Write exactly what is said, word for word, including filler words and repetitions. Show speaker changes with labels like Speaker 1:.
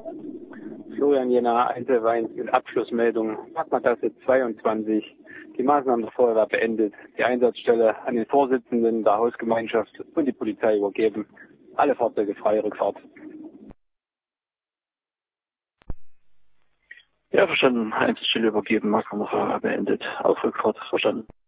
Speaker 1: Florian Jena, Einzelwein mit Abschlussmeldung. Packmattasse zweiundzwanzig. Die Maßnahmen der Feuerwehr beendet. Die Einsatzstelle an den Vorsitzenden der Hausgemeinschaft und die Polizei übergeben. Alle Fahrzeuge freie Rückfahrt.
Speaker 2: Ja, verstanden. Einsatzstelle übergeben, Maßnahmen beendet. Auf Rückfahrt, verstanden.